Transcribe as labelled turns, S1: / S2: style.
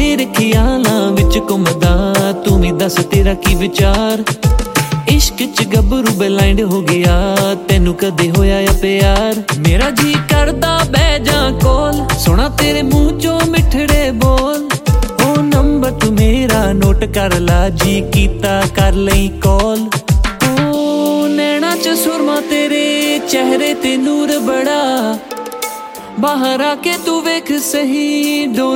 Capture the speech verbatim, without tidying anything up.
S1: तेरे ख्यालां विच घुमदा तू भी दस तेरा की विचार। इश्क च गबरू ब्लाइंड हो गया तेनू कदे होया या प्यार। मेरा जी करदा बह जा कोल सुना तेरे मुंह चो मिठड़े बोल। ओ नंबर तू मेरा नोट कर ला जी कीता कर लई कॉल। ओ नैना च सुरमा तेरे चेहरे ते नूर बड़ा बाहर आके तू वेख सही डोर